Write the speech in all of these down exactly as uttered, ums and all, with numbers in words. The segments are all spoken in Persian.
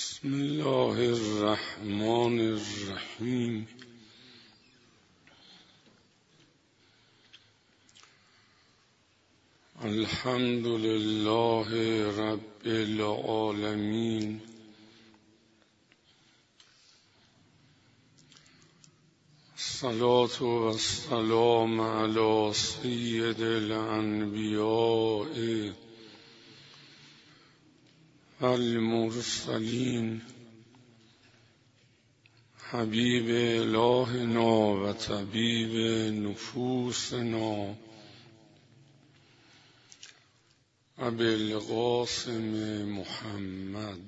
بسم الله الرحمن الرحیم. الحمد لله رب العالمین. الصلاة والسلام علی سید الانبیاء المرسلین حبیب الهنا و طبیب نفوسنا ابوالقاسم محمد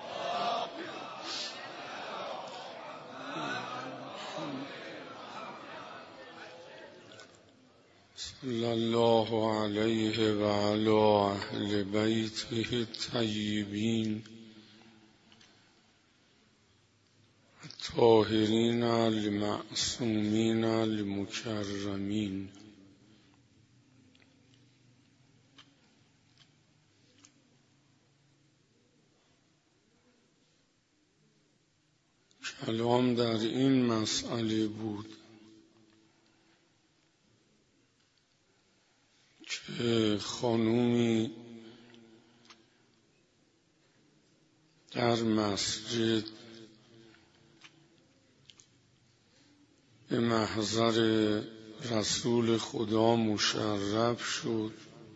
صلی الله علیه و علی اهل بیته الطیبین الطاهرین المعصومین المکرمین. کلام در این مسئله بود که خانومی در مسجد به محضر رسول خدا مشرف شد.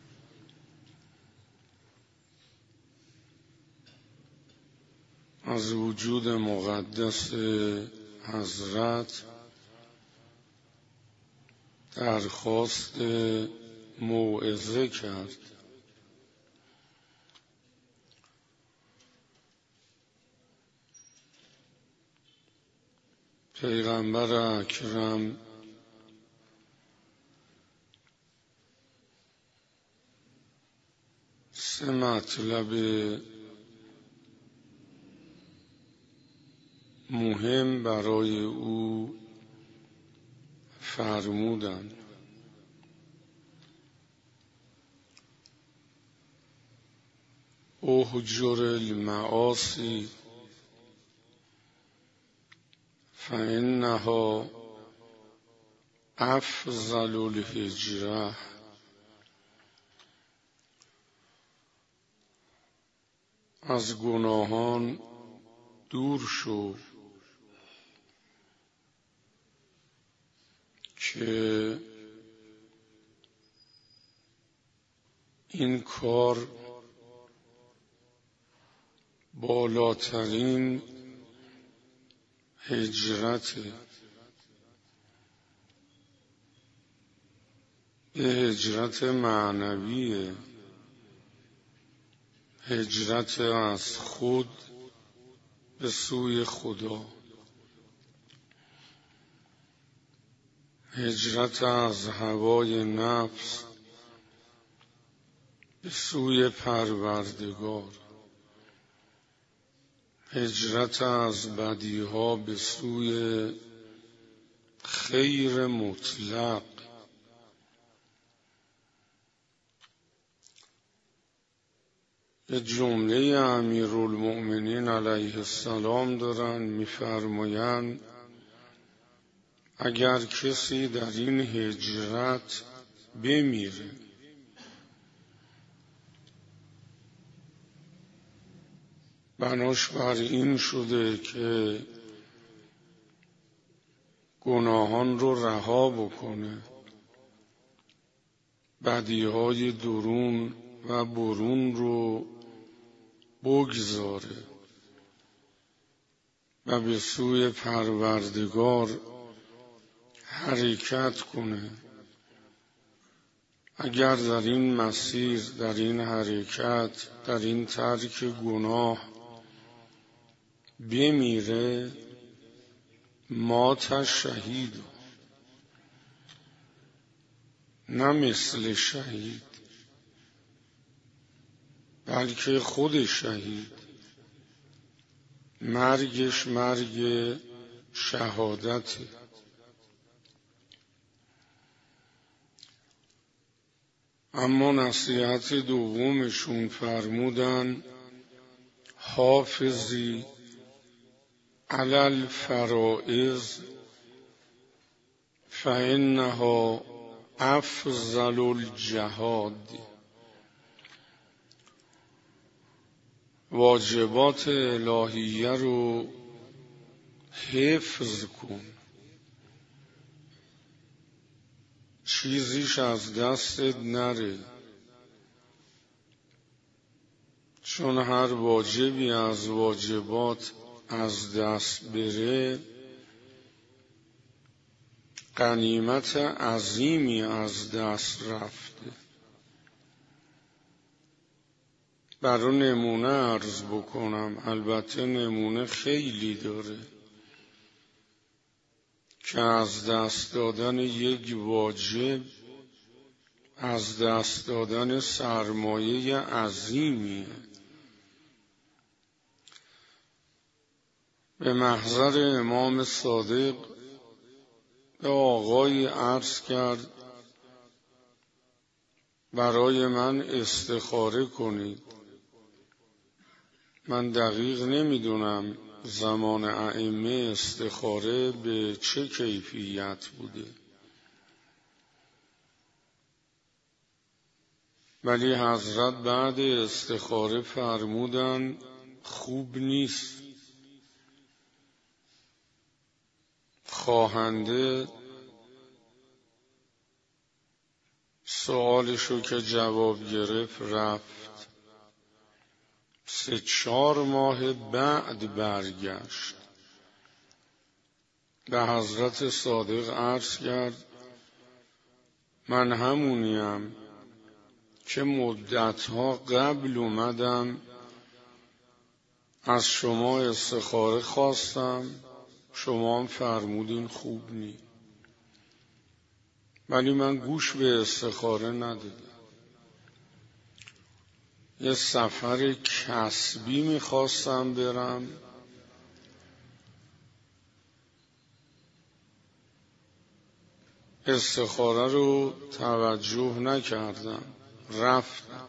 از وجود مقدس حضرت درخواست موعظه کرد. پیغمبر اکرم سه مطلب مهم برای او فرمودند. اهجر المعاصی فإنها افضل الهجرة. از گناهان دور شو که این کار بالاترین هجرت، به هجرت معنویه، هجرت از خود به سوی خدا، هجرت از هوای نفس به سوی پروردگار، هجرت از بدیها به سوی خیر مطلق. یه جمله امیرالمؤمنین علیه السلام دارن، میفرمایند اگر کسی در این هجرت بمیره بناش بر این شده که گناهان رو رها بکنه، بدیهای درون و برون رو بگذاره و به سوی پروردگار حرکت کنه، اگر در این مسیر، در این حرکت، در این ترک گناه بمیره، مات شهید، نه مثل شهید بلکه خود شهید، مرگش مرگ شهادته. اما نصیحت دومشون فرمودن حافظی علی الفرائض فإنها افضل الجهاد. واجبات الهیه رو حفظ کن، چیزیش از دستت نره، چون هر واجبی از واجبات از دست بره غنیمت عظیمی از دست رفته. برای نمونه عرض بکنم، البته نمونه خیلی داره، که از دست دادن یک واجب از دست دادن سرمایه عظیمیه. به محضر امام صادق به آقای عرض کرد برای من استخاره کنید. من دقیق نمیدونم زمان ائمه استخاره به چه کیفیت بوده، ولی حضرت بعد استخاره فرمودن خوب نیست. خواهنده سوالشو که جواب گرفت رفت. سه چهار ماه بعد برگشت، به حضرت صادق عرض کرد من همونیم که مدتها قبل اومدم از شما استخاره خواستم، شما هم فرمودین خوب نی، ولی من گوش به استخاره ندادم. یه سفر کسبی میخواستم برم، استخاره رو توجه نکردم، رفتم.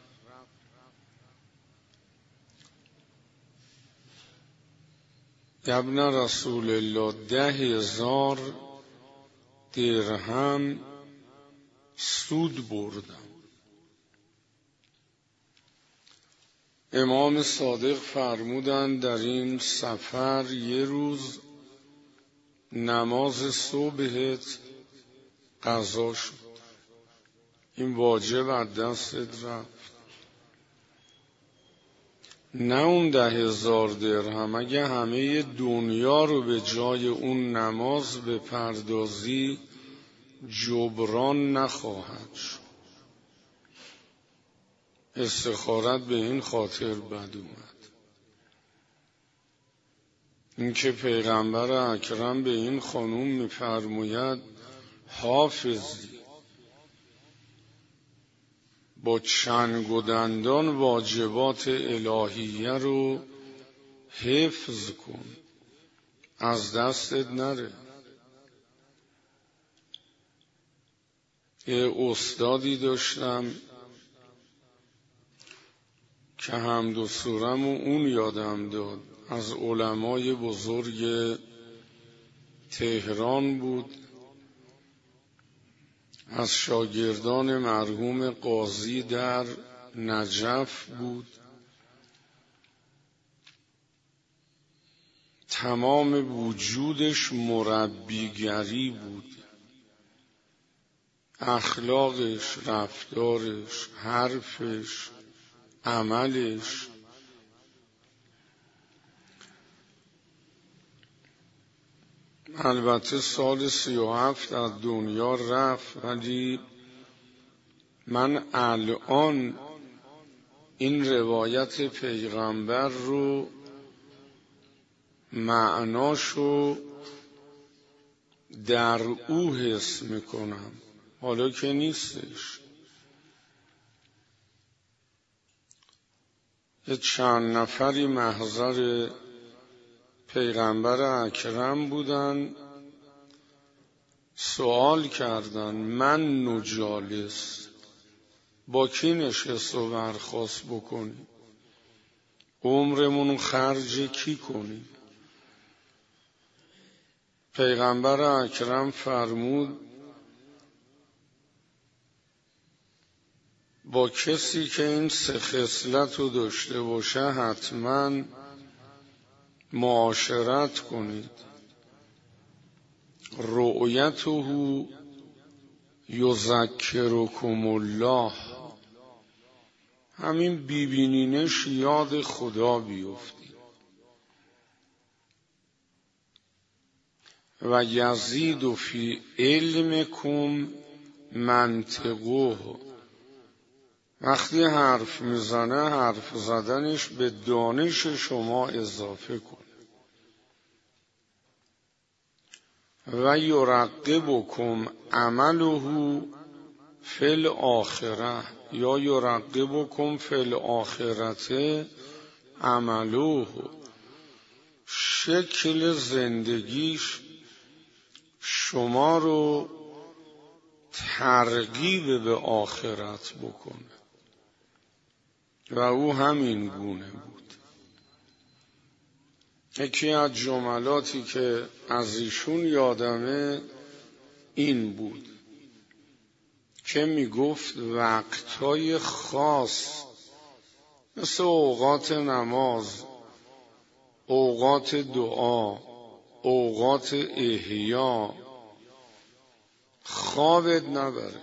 ابن رسول الله ده هزار درهم سود بردم. امام صادق فرمودند در این سفر یه روز نماز صبحت قضا شد، این واجب از دستت رفت. نه اون ده هزار درهم، اگه همه دنیا رو به جای اون نماز بپردازی جبران نخواهد شد. استخارت به این خاطر بد اومد، این که پیغمبر اکرم به این خانوم میفرماید حافظی با چنگ و دندان واجبات الهیه رو حفظ کن، از دستت نره. یه استادی داشتم که حمد و سورم و اون یادم داد، از علمای بزرگ تهران بود، از شاگردان مرحوم قاضی در نجف بود. تمام وجودش مربیگری بود، اخلاقش، رفتارش، حرفش، عملش. البته سال سی و هفت از دنیا رفت، ولی من الان این روایت پیغمبر رو معناشو در او حس میکنم، حالا که نیستش. یه چند نفری محضر پیغمبر اکرم بودن، سوال کردن من نجالس با کی نشست و برخاست بکنی؟ عمرمون خرج کی کنیم؟ پیغمبر اکرم فرمود با کسی که این سه خصلت رو داشته باشه حتما معاشرت کنید. رؤیته یذکرکم الله، همین بیبینینش یاد خدا بیفتی. و یزید فی علمکم منطقه، وقتی حرف میزنه حرف زدنش به دانش شما اضافه کن. و یرغبکم عمله فی الاخره، یا یرغبکم فی الاخرة عمله، شکل زندگیش شما رو ترغیب به آخرت بکنه و او همین گونه بود. یکی از جملاتی که از ایشون یادمه این بود که می گفت وقتهای خاص مثل اوقات نماز، اوقات دعا، اوقات احیا خوابت نبره،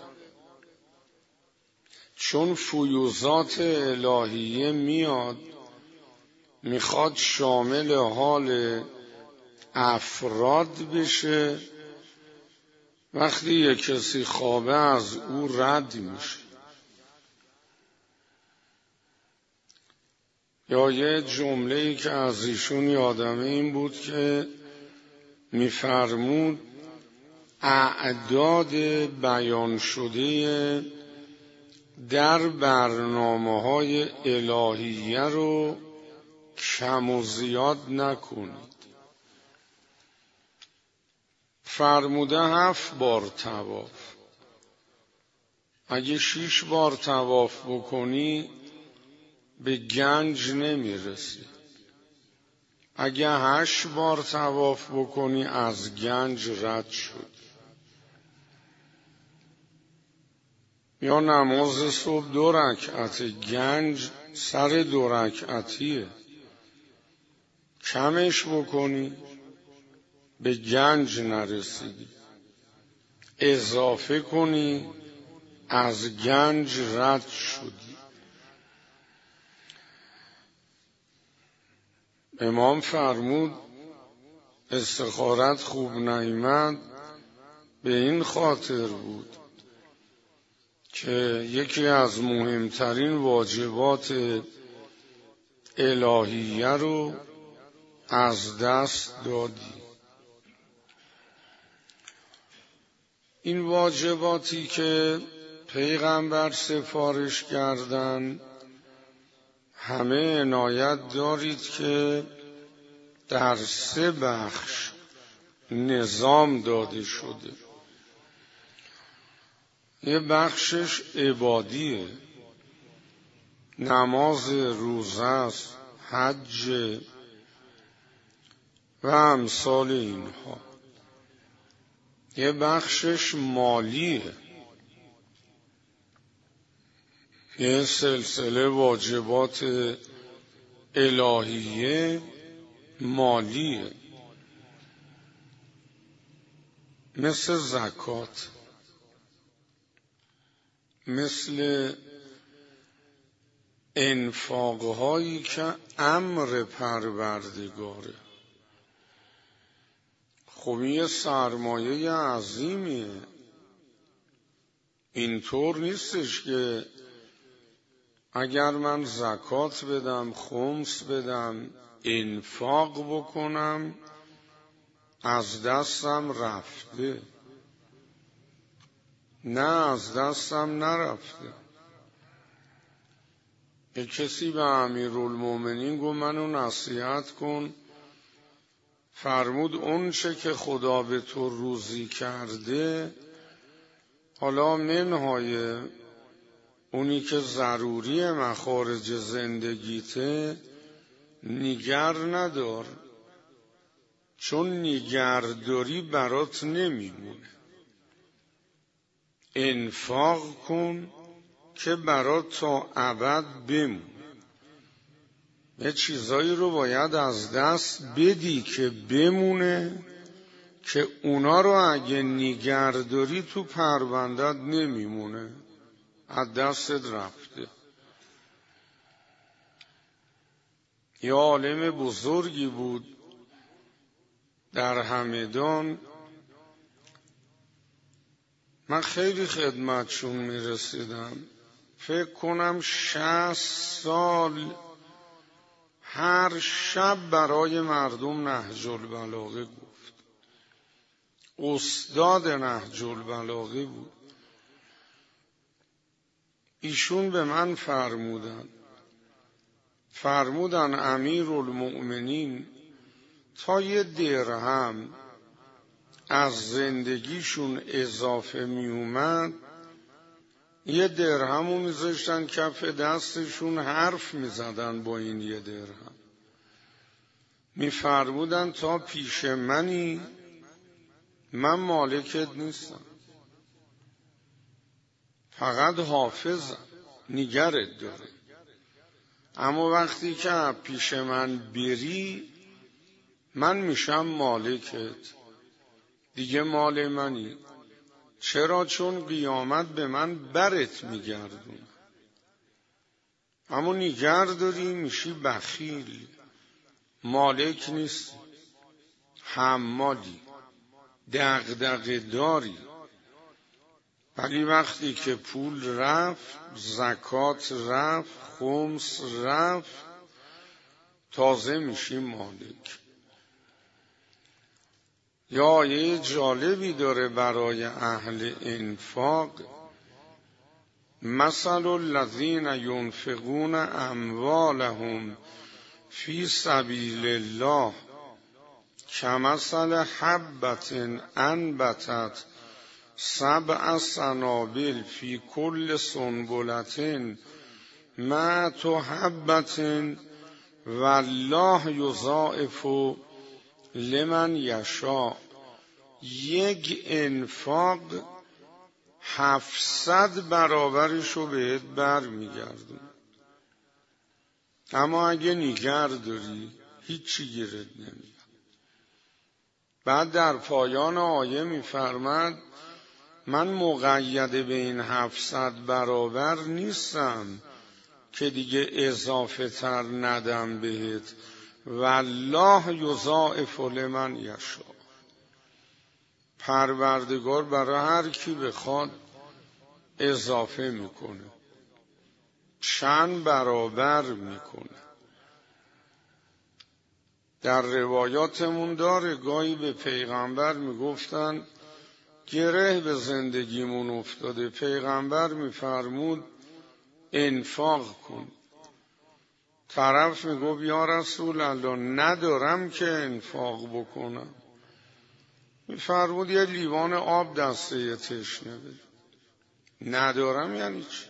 چون فیوضات الهیه میاد میخواد شامل حال افراد بشه. وقتی یک کسی خوابه از او رد میشه. یا یه جمله‌ای که از ایشون یادمه این بود که میفرمود اعداد بیان شده در برنامه‌های الهیه رو کم و زیاد نکنید. فرموده هفت بار طواف. اگه شیش بار طواف بکنی به گنج نمیرسی. اگه هشت بار طواف بکنی از گنج رد شد. یا نماز صبح دو رکعت، گنج سر دو رکعتیه، کمش بکنی به گنج نرسیدی، اضافه کنی از گنج رد شدی. امام فرمود استخارت خوب نیامد به این خاطر بود که یکی از مهمترین واجبات الهیه رو از دست دادی. این واجباتی که پیغمبر سفارش کردن همه عنایت دارید که در سه بخش نظام داده شده. یه بخشش عبادیه، نماز، روزه است، حج و امثال اینها. یه بخشش مالیه، یه سلسله واجبات الهیه مالیه، مثل زکات، مثل انفاقهایی که امر پروردگاره. خب این یه سرمایه عظیمیه. اینطور نیستش که اگر من زکات بدم، خمس بدم، انفاق بکنم از دستم رفته. نه، از دستم نرفته. یک کسی به امیرالمومنین گفت منو نصیحت کن. فرمود اون چه که خدا به تو روزی کرده، حالا منهای اونی که ضروری مخارج زندگیته، نیگر ندار، چون نیگرداری برات نمیمونه. انفاق کن که برات تا ابد بمونه. یه چیزایی رو باید از دست بدی که بمونه، که اونا رو اگه نیگرداری تو پروندت نمیمونه، از دستت رفته. یه عالم بزرگی بود در همدان، من خیلی خدمتشون میرسیدم، فکر کنم شصت سال هر شب برای مردم نهج البلاغه گفت. استاد نهج البلاغه بود. ایشون به من فرمودن فرمودن امیرالمؤمنین تا یه درهم از زندگیشون اضافه می اومد، یه درهم رو می ذاشتن کف دستشون، حرف می زدن با این یه درهم. می فرمودن تا پیش منی، من مالکت نیستم، فقط حافظم، نگرت داره. اما وقتی که پیش من بری، من میشم مالکت، دیگه مال منی. چرا؟ چون قیامت به من برت میگردون. اما نیگر داری، میشی بخیل، مالک نیست، حمالی، دغدغه داری. ولی وقتی که پول رفت، زکات رفت، خمس رفت، تازه میشی مالک. یا آیه جالبی داره برای اهل انفاق: مثل الذین ینفقون اموالهم فی سبیل الله کمثل حبة انبتت سبع سنابل فی کل سنبلة مئة حبة والله یضاعف لمن یشاء. یک انفاق هفتصد برابرشو بهت بر میگردون. اما اگه نیگر داری، هیچی گیرت نمیاد. بعد در پایان آیه میفرماد من مقید به این هفتصد برابر نیستم که دیگه اضافه تر ندم بهت. والله یضاعف لمن یشاء. پروردگار برای هر کی بخواد اضافه میکنه، چند برابر میکنه. در روایاتمون داره گاهی به پیغمبر میگفتن گره به زندگیمون افتاده، پیغمبر میفرمود انفاق کن. طرف میگفت یا رسول الله ندارم که انفاق بکنم. میفرمود یه لیوان آب دسته تشنه بده. ندارم یعنی چی؟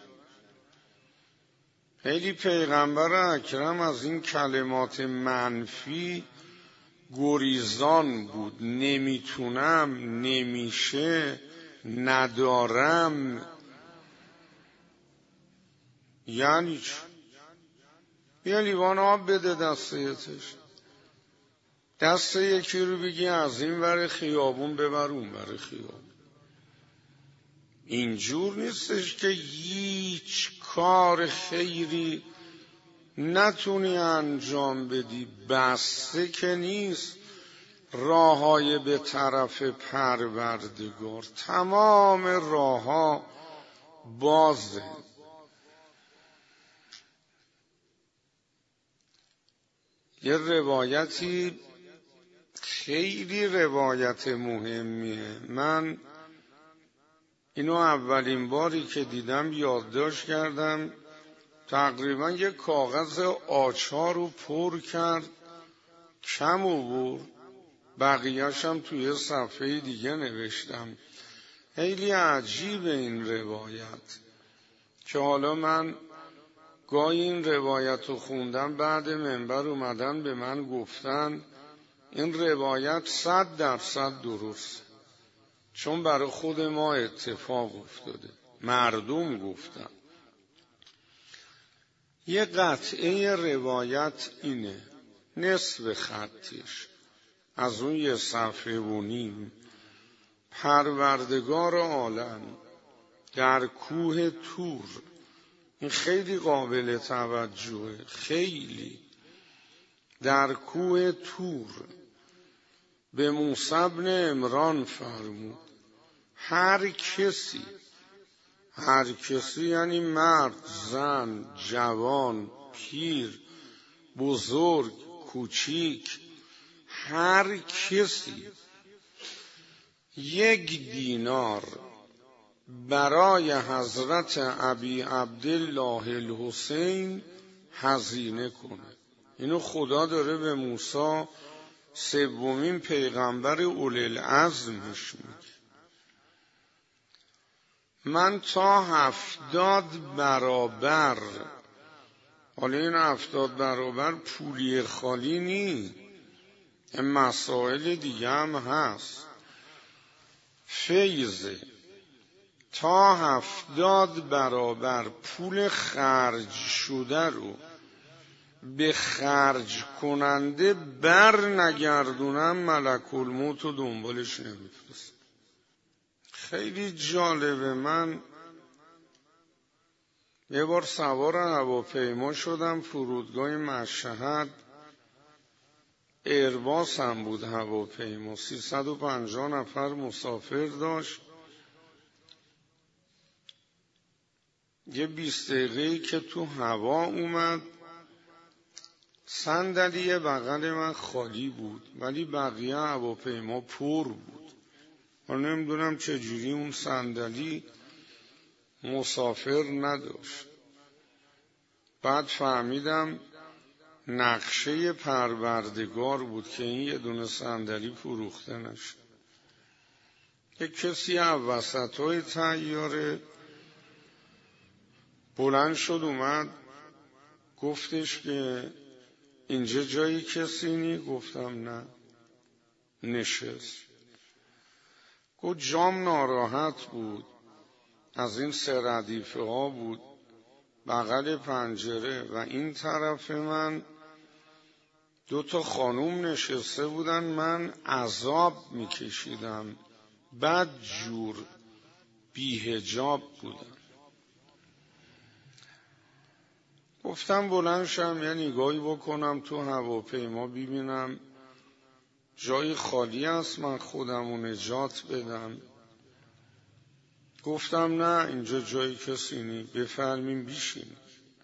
خیلی پیغمبر اکرم از این کلمات منفی گریزان بود. نمیتونم، نمیشه، ندارم یعنی چی؟ یه لیوان آب بده دسته تشنه. دست یکی رو بگی از این ور خیابون ببر اون ور خیابون. اینجور نیستش که هیچ کار خیری نتونی انجام بدی. بسته که نیست راههای به طرف پروردگار، تمام راهها بازه. یه روایتی خیلی روایت مهمیه، من اینو اولین باری که دیدم یادداشت کردم. تقریبا یک کاغذ آچار رو پر کرد، کم آورد، بقیه‌اش هم توی صفحه دیگه نوشتم. خیلی عجیب این روایت که حالا من گاهی این روایت رو خوندم، بعد منبر اومدن به من گفتن این روایت صد درصد درست، چون برای خود ما اتفاق افتاده. مردم گفتن. یه قطعه روایت اینه، نصف خطش از اون یه صفحه و نیم: پروردگار عالم در کوه طور. این خیلی قابل توجهه، خیلی. در کوه طور به موسی بن عمران فرمود هر کسی، هر کسی یعنی مرد، زن، جوان، پیر، بزرگ، کوچیک، هر کسی یک دینار برای حضرت ابی عبدالله الحسین هزینه کنه. اینو خدا داره به موسی، سومین پیغمبر اولوالعزمش میگه. من تا هفتاد برابر، حالا این هفتاد برابر پولی خالی نی، این مسائل دیگه هم هست، فیضه، تا هفتاد برابر پول خرج شده رو به خرج کننده بر نگردونم، ملک الموت رو دنبالش نمیفرست. خیلی جالبه. من یه بار سوار هواپیما شدم، فرودگاه مشهد، ایرباس هم بود هواپیما، سیصد و پنجاه نفر مسافر داشت. یه بیست دقیقه‌ای که تو هوا اومد، صندلی بغل من خالی بود ولی بقیه هواپیما پر بود. من نمیدونم چجوری اون صندلی مسافر نداشت. بعد فهمیدم نقشه پروردگار بود که این یه دونه صندلی فروخته نشد. یک کسی از وسطای طیاره بلند شد اومد گفتش که اینجا جایی کسی نی؟ گفتم نه. نشست. گفت جام ناراحت بود، از این سه ردیفه ها بود بغل پنجره و این طرف من دو تا خانوم نشسته بودن، من عذاب میکشیدم، بد جور بی‌حجاب بودم. گفتم بلند شم یه نگاهی بکنم تو هواپیما ببینم جای خالی است، من خودم رو نجات بدم. گفتم نه اینجا جای کسی نی، بفرمین بیشین.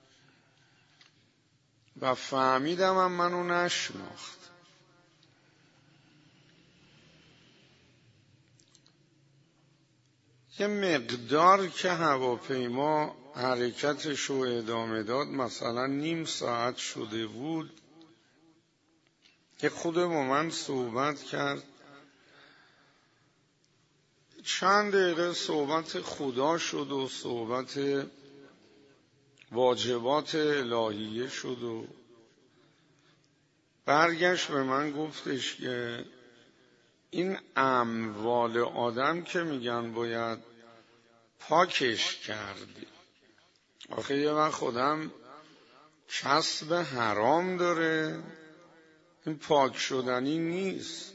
و فهمیدم هم منو نشناخت. یه مقدار که هواپیما حرکتش رو ادامه داد، مثلا نیم ساعت شده بود، که خود با من صحبت کرد. چند دقیقه صحبت خدا شد و صحبت واجبات الهیه شد و برگشت به من گفتش که این اموال آدم که میگن باید پاکش کردی، آخه یه وقت خودم کسب حرام داره، این پاک شدنی نیست.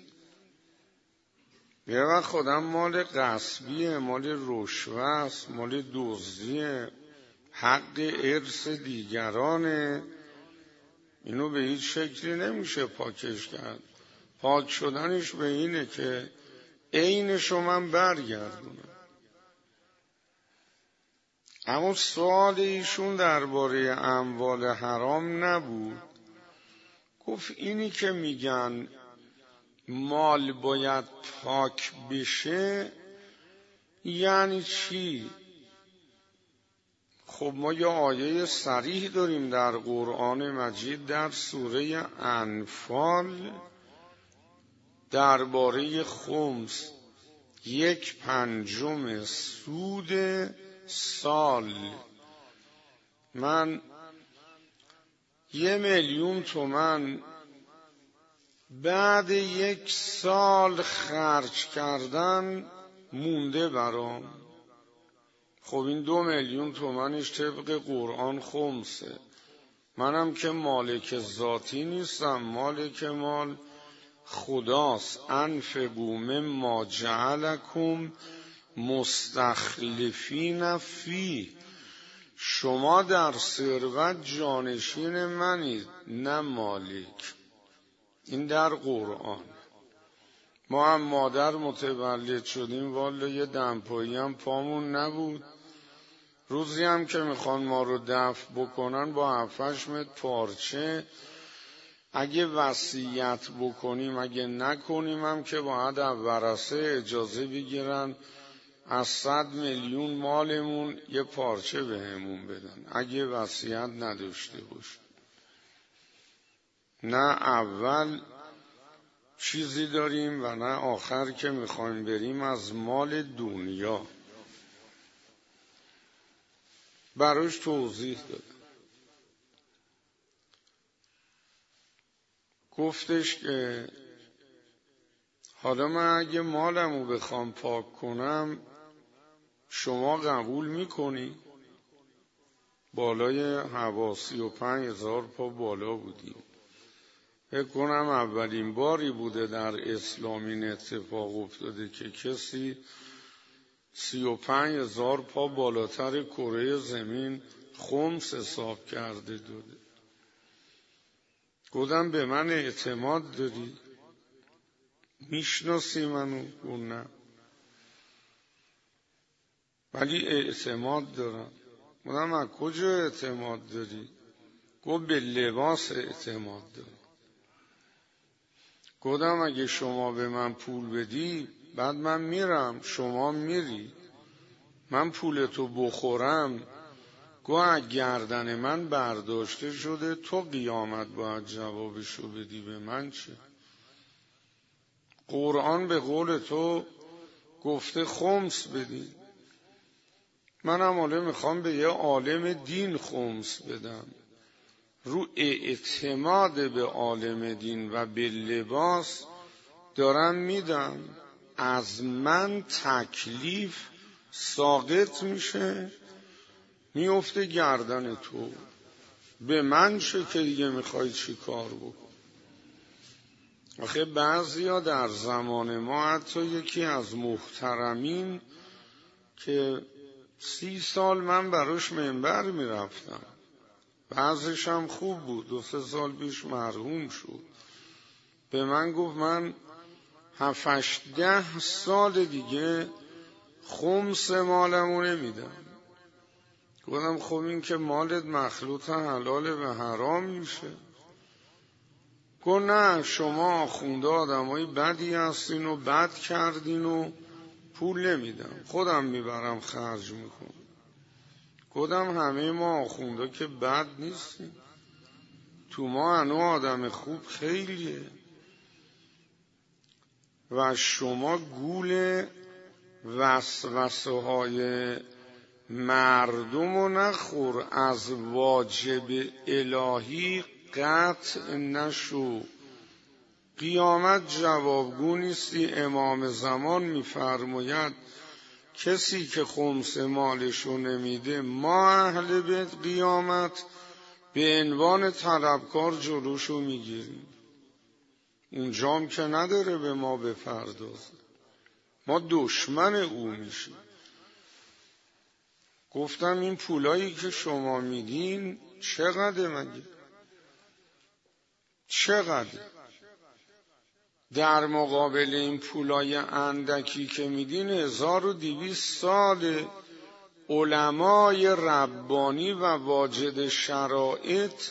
یه وقت خودم مال غصبیه، مال رشوه است، مال دزدیه، حق ارث دیگرانه، اینو به هیچ شکلی نمیشه پاکش کرد. پاک شدنش به اینه که عینشو من برگردونم. اما سوال ایشون درباره اموال حرام نبود. گفت اینی که میگن مال باید پاک بشه یعنی چی؟ خب ما یه آیه صریح داریم در قرآن مجید در سوره انفال درباره خمس، یک پنجم سود سال. من یه میلیون تومن بعد یک سال خرج کردن مونده برام. خب این دو میلیون تومنش طبق قرآن خمسه. منم که مالک ذاتی نیستم، مالک مال خداست. انفقوا مما جعلکم مستخلفین فیه. شما در ثروت جانشین منید نه مالک. این در قرآن. ما هم مادر متولد شدیم والا یه دمپایی هم پامون نبود. روزی هم که میخوان ما رو دفن بکنن با هفتش متر پارچه، اگه وصیت بکنیم اگه نکنیم هم که باید ورثه اجازه بگیرن از صد میلیون مالمون یه پارچه بهمون بدن اگه وصیت نداشته باشه. نه اول چیزی داریم و نه آخر که میخوایم بریم از مال دنیا. براش توضیح دادم. گفتش که حالا من اگه مالمو بخوام پاک کنم شما قبول میکنی؟ بالای حواسی و پنج هزار پا بالا بودیم. فکر کنم اولین باری بوده در اسلام این اتفاق افتاده که کسی سی و پنج هزار پا بالاتر کره زمین خمس حساب کرده داده. گفتم به من اعتماد داری؟ میشناسی منو؟ گفت نه ولی اعتماد دارم. گفتم از کجا اعتماد داری؟ گفت به لباس اعتماد دارم. گفتم اگه شما به من پول بدی بعد من میرم شما میری من پولتو بخورم، گوه گردن من برداشته شده تو قیامت باید جوابشو بدی، به من چه؟ قرآن به قول تو گفته خمس بدی. منم حالا میخوام به یه عالم دین خمس بدم. رو اعتماد به عالم دین و به لباس دارم میدم. از من تکلیف ساقط میشه میفته گردن تو. به من چه که دیگه میخوای چی کار بکن؟ آخه بعضیا در زمان ما حتی یکی از محترمین که سی سال من براش منبر میرفتم، بعضش هم خوب بود، دو سه سال پیش مرحوم شد، به من گفت من هفتش ده سال دیگه خمس مالمو نمیدم. گفتم خب این که مالت مخلوط حلال و حرام میشه. گفت نه شما آخونده آدمای بدی هستین و بد کردین و پول نمیدم خودم میبرم خرج میکنم. گفتم همه ما آخونده که بد نیستیم، تو ما هنو آدم خوب خیلیه و شما گول وسوسه های مردم و نخور، از واجب الهی قطع نشو. قیامت جوابگو نیستی. امام زمان میفرماید کسی که خمس مالشو نمیده ما اهل بیت قیامت به عنوان طلبکار جلوشو میگیریم. اونجام که نداره به ما بپردازه، ما دشمن او میشیم. گفتم این پولایی که شما میدین چقدر مگه؟ چقدر؟ در مقابل این پولای اندکی که میدین هزار و دویست سال علمای ربانی و واجد شرائط،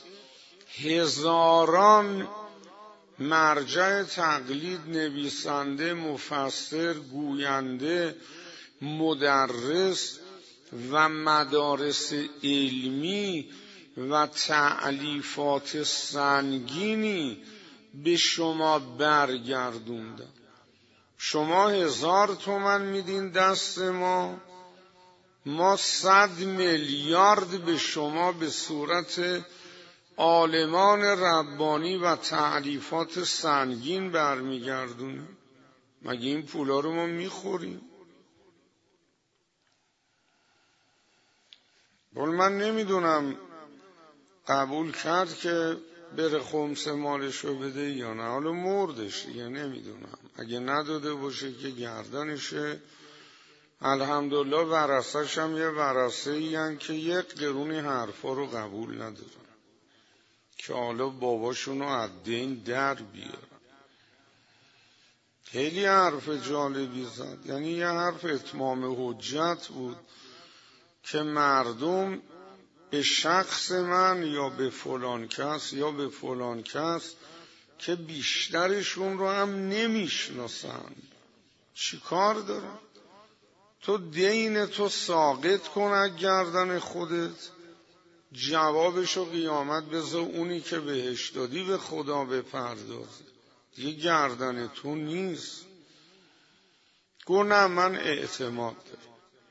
هزاران مرجع تقلید، نویسنده، مفسر، گوینده، مدرس و مدارس علمی و تألیفات سنگینی به شما برگردوندن. شما هزار تومن میدین دست ما، ما صد میلیارد به شما به صورت عالمان ربانی و تعریفات سنگین برمیگردونیم؟ مگه این پولا رو ما میخوریم؟ ولی من نمیدونم قبول کرد که بره خمس مالشو بده یا نه. حالا مردش دیگه نمیدونم، اگه نداده باشه که گردنشه. الحمدلله ورثه‌ش هم یه ورثه ای هن که یک قرون حرفا رو قبول ندارن که حالا باباشونو از دین در بیارن. خیلی حرف جالبی زد، یعنی یه حرف اتمام حجت بود که مردم به شخص من یا به فلان کس یا به فلان کس که بیشترشون رو هم نمیشناسن چی کار دارن؟ تو دین تو ساقط کن از گردن خودت، جوابشو قیامت بذار اونی که بهش دادی به خدا بپردازه، دیگه گردن تو نیست. گو نه من اعتماد دارم.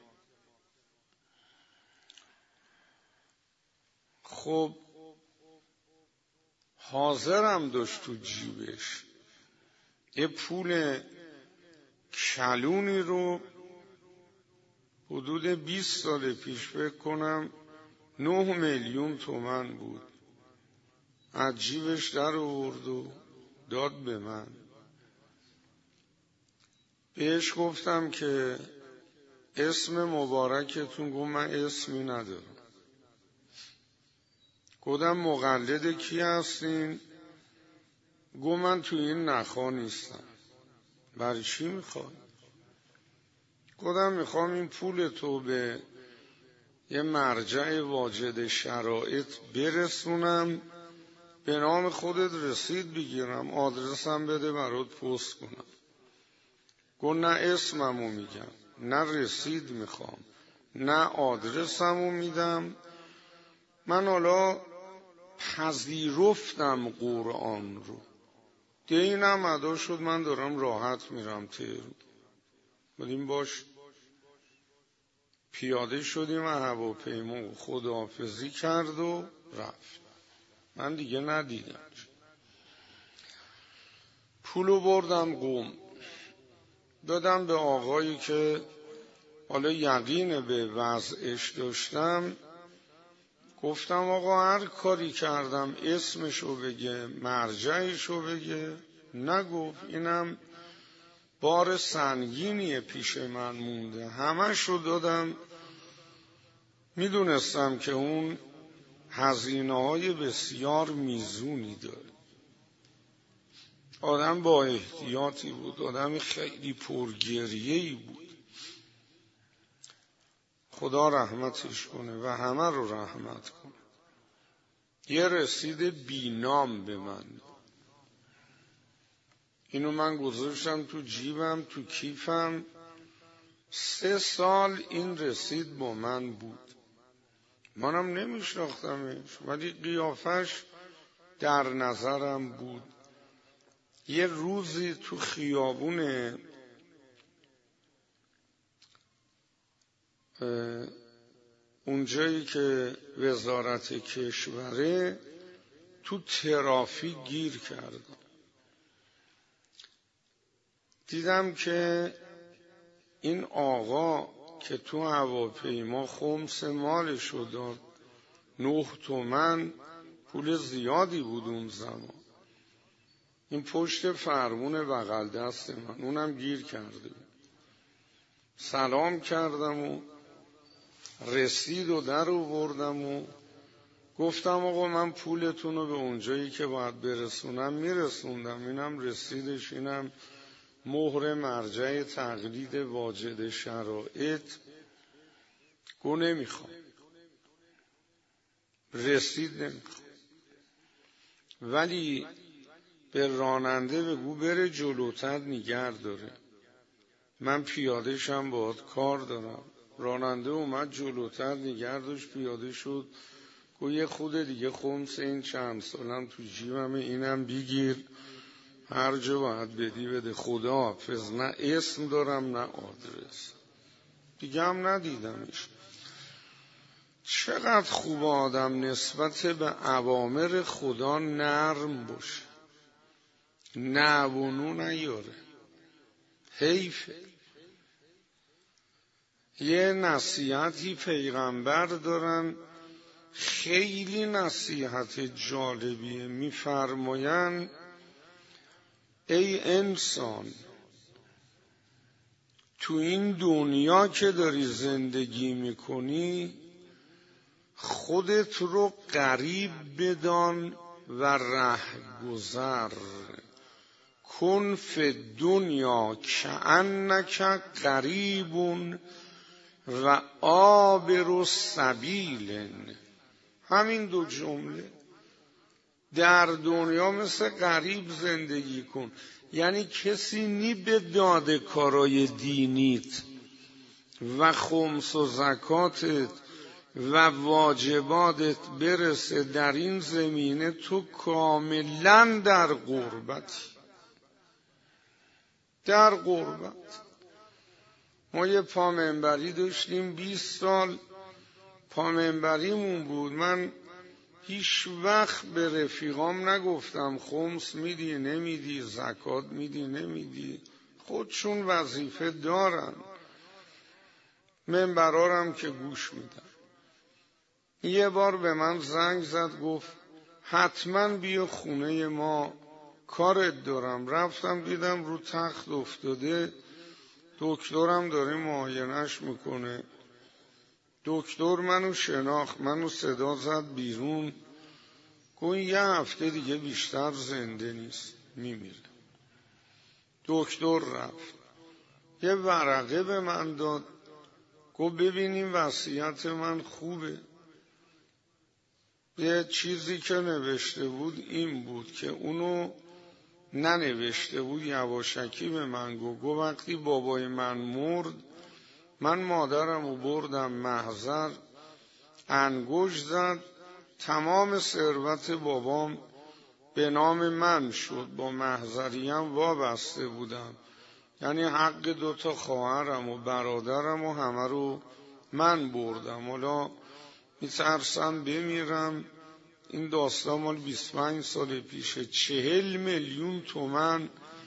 خب حاضرم داشت تو جیبش یه پول کلونی رو حدود بیست سال پیش فکر کنم نه میلیون تومن بود، از جیبش در آورد و داد به من. بهش گفتم که اسم مبارکتون؟ گفت من اسمی ندارم. گفتم مقلد کی هستین؟ گفت من تو این نخا نیستم. برای چی میخوای؟ گفتم میخوام این پول تو به یه مرجع واجد شرایط برسونم، به نام خودت رسید بگیرم، آدرسم بده برات پست کنم. گفت نه اسممو میگم، نه رسید میخوام، نه آدرسمو میدم. من حالا پذیرفتم قرآن رو، دینم ادا شد، من دارم راحت میرم تهران. بدیم باش پیاده شدیم و هواپیما خداحافظی کرد و رفت. من دیگه ندیدم. پولو بردم قم، دادم به آقایی که حالا یقین به وضعش داشتم. گفتم آقا هر کاری کردم اسمشو بگه، مرجعشو بگه. نگفت. اینم بار سنگینیه پیش من مونده. همشو دادم. میدونستم که اون هزینه‌های بسیار میزونی داره. آدم با احتیاطی بود، آدم خیلی پرگریه‌ای بود. خدا رحمتش کنه و همه رو رحمت کنه. یه رسید بینام به من داد. اینو من گذاشتم تو جیبم، تو کیفم. سه سال این رسید با من بود. منم نمیشناختمش ولی قیافش در نظرم بود. یه روزی تو خیابون اونجایی که وزارت کشوره تو ترافیک گیر کردم. دیدم که این آقا که تو هواپیما خمس مالشو داد، نه تومن، پول زیادی بود اون زمان. این پشت فرمون بغل دست من، اونم گیر کرده. سلام کردم و رسید و در آوردم و گفتم آقا من پولتون رو به اونجایی که باید برسونم میرسوندم. اینم رسیدش، اینم مهر مرجع تقلید واجد شرایط. گو نمیخوام، رسید نمیخوام، ولی به راننده بگو بره جلوتر نگه داره، من پیاده شم باید کار دارم. راننده اومد جلوتر نگه داشت، پیاده شد. گو یه خود دیگه خمس این چند سالم تو جیبم، اینم بگیر، هر جا باید بدی بده. خدا حافظ. نه اسم دارم نه آدرس. دیگه هم ندیدمش. چقدر خوب آدم نسبت به اوامر خدا نرم باشه، نه و نو نیاره. حیفه. یه نصیحتی پیغمبر دارن، خیلی نصیحت جالبیه. میفرماین ای انسان، تو این دنیا که داری زندگی میکنی خودت رو غریب بدان و رهگذر. کن فی دنیا کأنک غریب و عابر سبیل. همین دو جمله. در دنیا مثل غریب زندگی کن، یعنی کسی نی به داده کارای دینیت و خمس و زکاتت و واجباتت برسه. در این زمینه تو کاملا در غربتی، در غربت. ما یه پامنبری داشتیم بیست سال پامنبریمون بود. من هیچ وقت به رفیقام نگفتم خمس میدی نمیدی، زکات میدی نمیدی، خودشون وظیفه دارن، منبرارم که گوش میدن. یه بار به من زنگ زد گفت حتما بیا خونه ما، کارت دارم. رفتم دیدم رو تخت افتاده، دکترم داره معاینش میکنه. دکتر منو شناخت، منو صدا زد بیرون، گفت یه هفته دیگه بیشتر زنده نیست، میمیره. دکتر رفت، یه ورقه به من داد، گفت ببینیم وصیت من خوبه. یه چیزی که نوشته بود این بود که اونو ننوشته بود، یواشکی به من گفت. گفت وقتی بابای من مرد، من مادرم رو بردم محضر، انگشت زد، تمام ثروت بابام به نام من شد. با محضریم وابسته بودم، یعنی حق دوتا خواهرم و برادرم و همه رو من بردم. حالا میترسم بمیرم. این داستان مال بیست و پنج سال پیشه. چهل میلیون تومن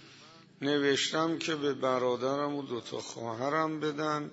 نوشتم که به برادرم و دوتا خواهرم بدن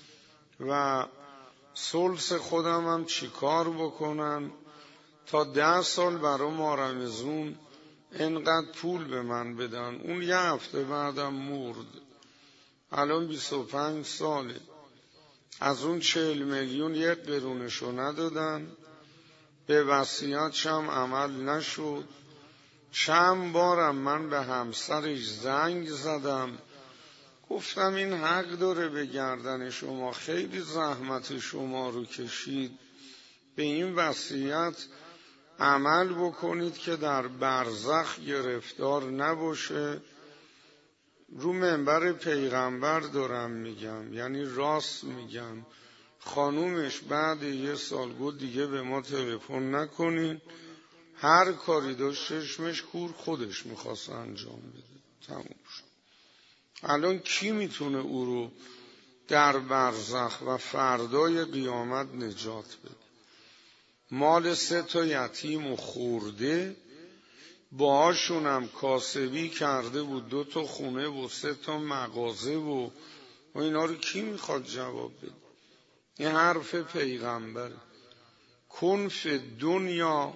و ثلث خودم هم چیکار بکنن تا ده سال برای مارمزون اینقدر پول به من بدن. اون یه هفته بعدم مرد. الان بیست و پنج ساله. از اون چهل میلیون یک قرونشو ندادن، به وصیتش هم عمل نشد. چند بارم من به همسرش زنگ زدم، گفتم این حق داره به گردن شما، خیلی زحمت شما رو کشید، به این وصیت عمل بکنید که در برزخ گرفتار نباشه. رو منبر پیغمبر دارم میگم، یعنی راست میگم. خانومش بعد یه سال گفت دیگه به ما تلفن نکنین، هر کاری داشت چشمش کور خودش میخواست انجام بده، تموم شد. الان کی میتونه او رو در برزخ و فردای قیامت نجات بده؟ مال سه تا یتیم و خورده، باهاشونم کاسبی کرده بود، دو تا خونه و سه تا مغازه و و اینا رو کی میخواد جواب بده؟ این حرف پیغمبره. کن فی دنیا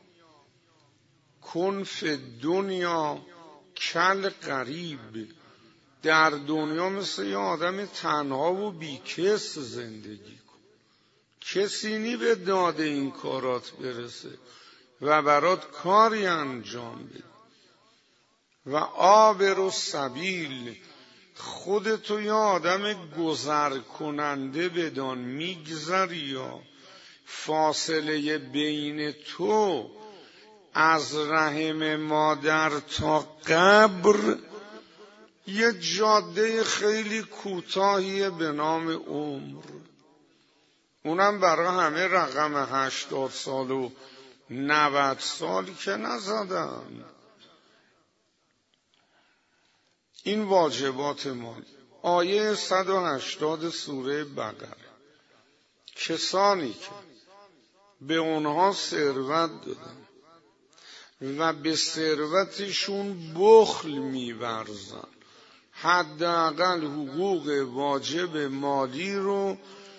کن فی دنیا کل غریب. در دنیا مثل یه آدم تنها و بیکس زندگی کن، کسی نی به داده این کارات برسه و برات کاری انجام بده. و عابر السبیل، خودتو یه آدم گذر کننده بدان. میگذری یا فاصله بین تو از رحم مادر تا قبر یه جاده خیلی کوتاهیه به نام عمر. اونم برای همه رقم هشتاد سال و نود سال که نزدن. این واجبات ما. آیه صد و هشتاد سوره بقره. کسانی که به اونها ثروت دادم و به ثروتشون بخل می‌ورزن، حداقل حقوق واجب مالی رو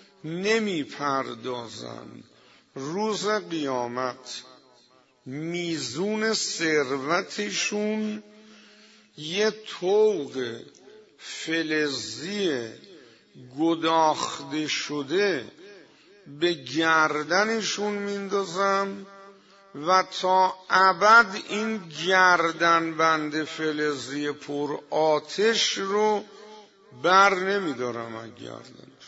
نمی‌پردازن. روز قیامت میزون ثروتشون یه طوق فلزی گداخته شده به گردنشون میندازم و تا ابد این گردن بند فلزی پر آتش رو بر نمیدارم از گردنش.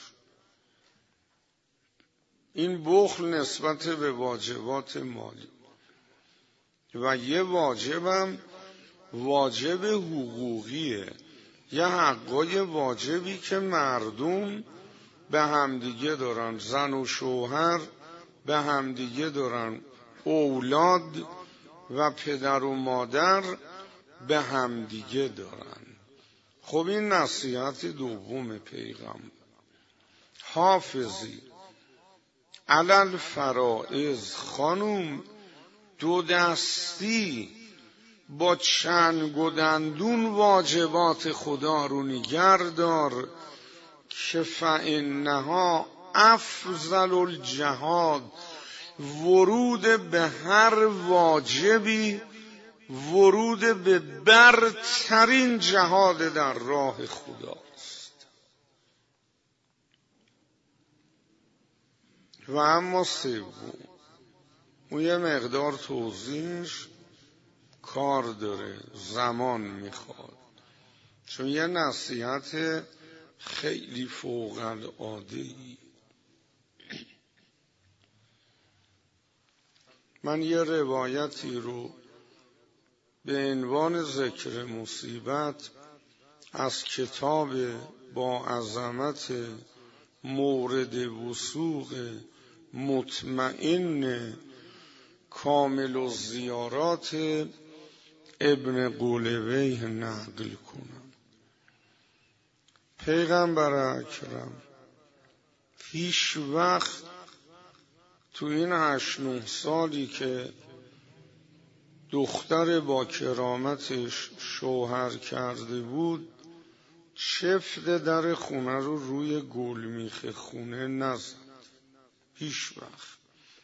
این بخل نسبت به واجبات مالی. و یه واجبم واجب حقوقیه، یه حقای واجبی که مردم به همدیگه دارن، زن و شوهر به همدیگه دارن، اولاد و پدر و مادر به همدیگه دارن. خب این نصیحت دوم پیغمبر. حافظی علل فرائض، خانوم دو دستی با چنگ و دندون واجبات خدا رو نگه دار که فإنها افضل الجهاد. ورود به هر واجبی ورود به برترین جهاد در راه خداست. و اما سوم، اون یه مقدار توضیحش کار داره، زمان میخواد، چون یه نصیحت خیلی فوق العاده‌ای. من یه روایتی رو به عنوان ذکر مصیبت از کتاب با عظمت مورد وثوق مطمئن کامل الزیارات ابن قولویه نقل کنم. پیغمبر اکرم هیچ وقت تو این هشت نه سالی که دختر با کرامتش شوهر کرده بود چفت در خونه رو روی گلمیخ خونه نزد. هیچ وقت.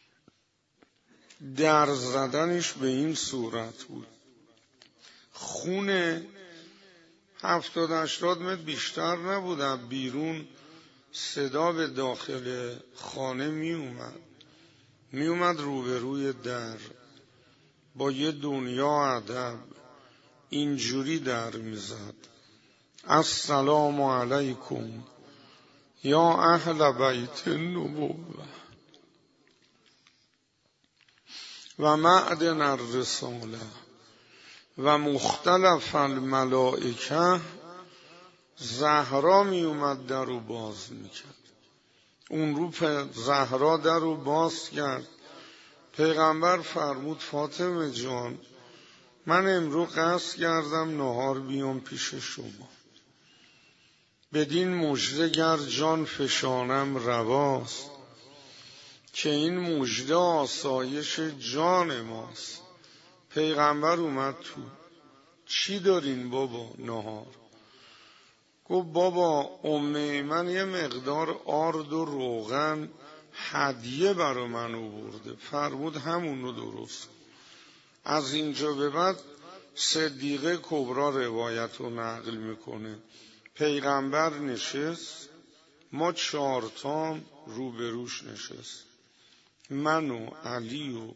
در زدنش به این صورت بود. خونه هفتاد هشتاد متر بیشتر نبود، بیرون صدا به داخل خانه می اومد می اومد روبروی در با یه دنیا ادب اینجوری در میزد: السلام علیکم یا اهل بیت النبوة و معدن الرساله و مختلف الملائکه. زهرا می اومد در رو باز میکرد. اون رو زهرا در رو باز کرد. پیغمبر فرمود فاطمه جان من امرو قصد کردم نهار بیام پیش شما، بدین مژده گر جان فشانم رواست، که این مژده آسایش جان ماست. پیغمبر اومد تو: چی دارین بابا نهار؟ گفت بابا ام من یه مقدار آرد و روغن هدیه برا من آورده. فرمود همون رو درست. از اینجا به بعد صدیقه کبرا روایت رو نقل میکنه. پیغمبر نشست، ما چهارتام روبروش نشست، من و علی و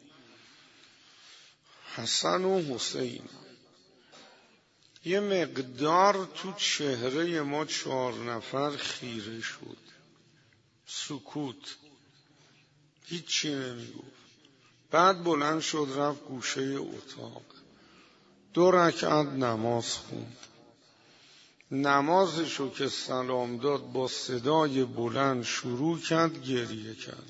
حسن و حسین. یه مقدار تو چهره ما چهار نفر خیره شد. سکوت، هیچی نمیگفت. بعد بلند شد رفت گوشه اتاق، دو رکعت نماز خوند. نمازشو که سلام داد با صدای بلند شروع کرد گریه کرد.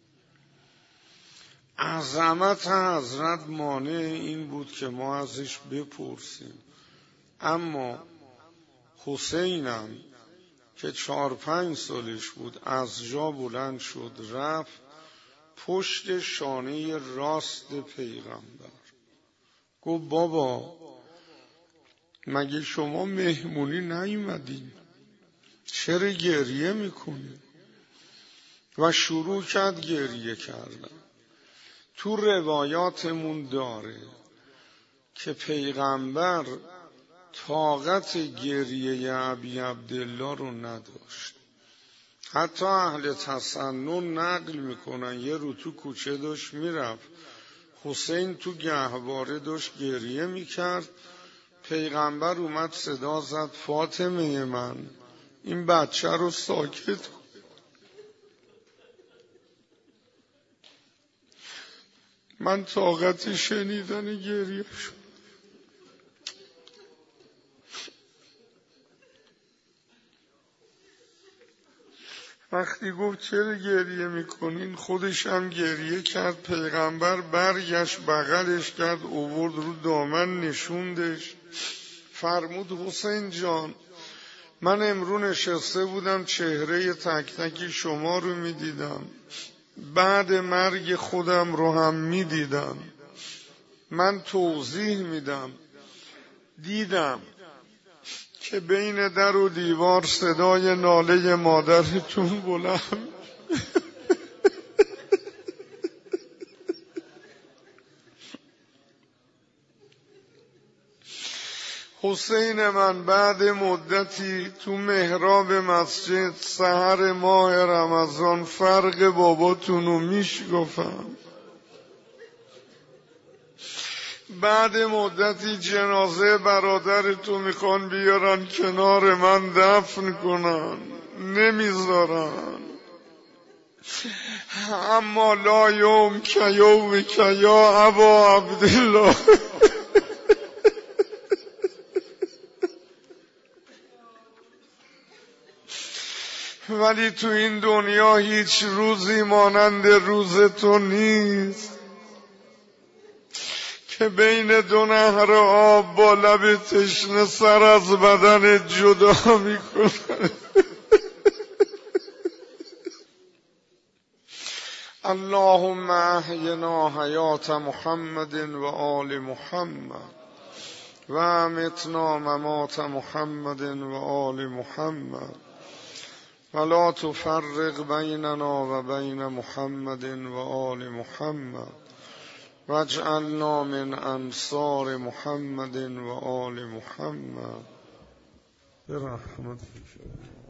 عظمت حضرت مانع این بود که ما ازش بپرسیم. اما حسینم که چهار پنج سالش بود از جا بلند شد رفت. پشت شانه راست پیغمبر. گفت بابا مگه شما مهمونی نیومدین؟ چرا گریه میکنی؟ و شروع کرد گریه کردن. تو روایاتمون داره که پیغمبر طاقت گریه ابی عبدالله رو نداشت. حتی اهل تسنن نقل میکنن یه رو تو کوچه داشت میرفت، حسین تو گهواره داشت گریه میکرد، پیغمبر اومد صدا زد فاطمه من این بچه رو ساکت کن. من طاقت شنیدن گریه شد. وقتی گفت چرا گریه میکنین خودش هم گریه کرد. پیغمبر برگشت بغلش کرد اوورد رو دامن نشوندش، فرمود حسین جان من امرو نشسته بودم چهره تک تکی شما رو میدیدم، بعد مرگ خودم رو هم میدیدم. من توضیح میدم، دیدم که بین در و دیوار صدای ناله مادرتون بلند حسین من بعد مدتی تو محراب مسجد سحر ماه رمضان فرق باباتونو میشگفتم. بعد مدتی جنازه برادرتو میخوان بیارن کنار من دفن کنن، نمیذارن. اما لا یوم که یوم که یا ابا عبدالله ولی تو این دنیا هیچ روزی مانند روز تو نیست که بین دو نهر آب با لب تشنه سر از بدن جدا میکنه. اللهم احینا حیات محمد و آل محمد و امتنا ممات محمد و آل محمد ولا تفرق بیننا و بین محمد و آل محمد واجعلنا من انصار محمد و آل محمد برحمتك.